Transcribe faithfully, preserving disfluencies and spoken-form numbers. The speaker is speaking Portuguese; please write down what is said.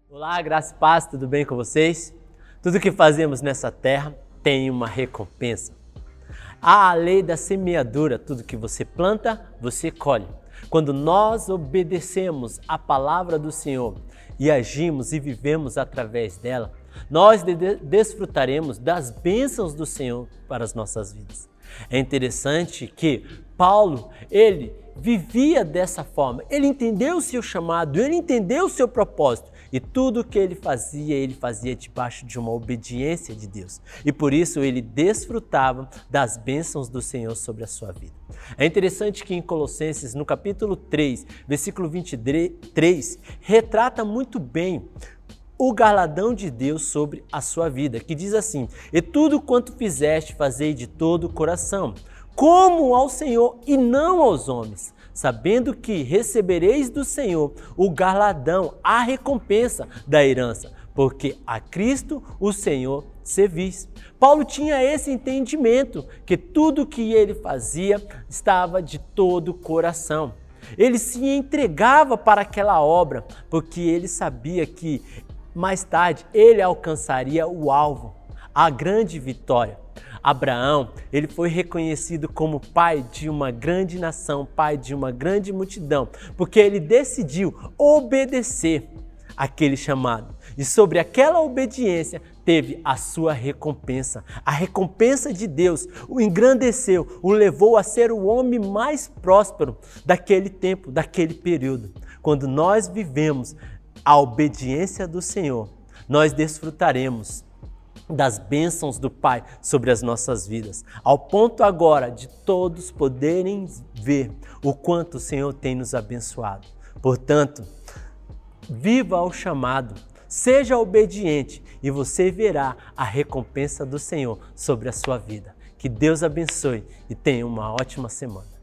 Olá, graça e paz, tudo bem com vocês? Tudo que fazemos nessa terra tem uma recompensa. Há a lei da semeadura, tudo que você planta, você colhe. Quando nós obedecemos a palavra do Senhor e agimos e vivemos através dela, nós desfrutaremos das bênçãos do Senhor para as nossas vidas. É interessante que Paulo, ele vivia dessa forma, ele entendeu o seu chamado, ele entendeu o seu propósito e tudo o que ele fazia, ele fazia debaixo de uma obediência de Deus. E por isso ele desfrutava das bênçãos do Senhor sobre a sua vida. É interessante que em Colossenses, no capítulo três, versículo vinte e três, retrata muito bem o galardão de Deus sobre a sua vida, que diz assim: e tudo quanto fizeste, fazei de todo o coração, como ao Senhor e não aos homens, sabendo que recebereis do Senhor o galardão, a recompensa da herança, porque a Cristo o Senhor servis. Paulo tinha esse entendimento, que tudo que ele fazia estava de todo o coração. Ele se entregava para aquela obra, porque ele sabia que mais tarde ele alcançaria o alvo, a grande vitória. Abraão, ele foi reconhecido como pai de uma grande nação, pai de uma grande multidão, porque ele decidiu obedecer aquele chamado. E sobre aquela obediência teve a sua recompensa. A recompensa de Deus o engrandeceu, o levou a ser o homem mais próspero daquele tempo, daquele período. Quando nós vivemos a obediência do Senhor, nós desfrutaremos das bênçãos do Pai sobre as nossas vidas, ao ponto agora de todos poderem ver o quanto o Senhor tem nos abençoado. Portanto, viva o chamado, seja obediente e você verá a recompensa do Senhor sobre a sua vida. Que Deus abençoe e tenha uma ótima semana.